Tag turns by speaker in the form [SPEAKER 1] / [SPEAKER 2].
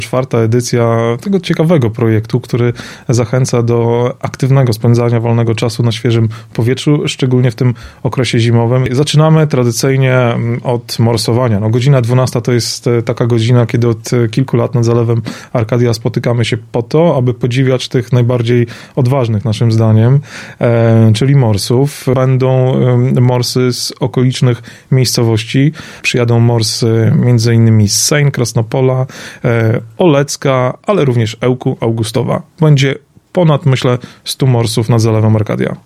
[SPEAKER 1] 4. edycja tego ciekawego projektu, który zachęca do aktywnego spędzania wolnego czasu na świeżym powietrzu, szczególnie w tym okresie zimowym. Zaczynamy tradycyjnie od morsowania. Godzina 12 to jest taka godzina, kiedy od kilku lat nad Zalewem Arkadia spotykamy się po to, aby podziwiać tych najbardziej odważnych, naszym zdaniem, czyli morsów. Będą morsy z okolicznych miejscowości. Przyjadą morsy m.in. z Sejn, Krasnopola, Olecka, ale również Ełku, Augustowa. Będzie ponad, myślę, 100 morsów nad Zalewem Arkadia.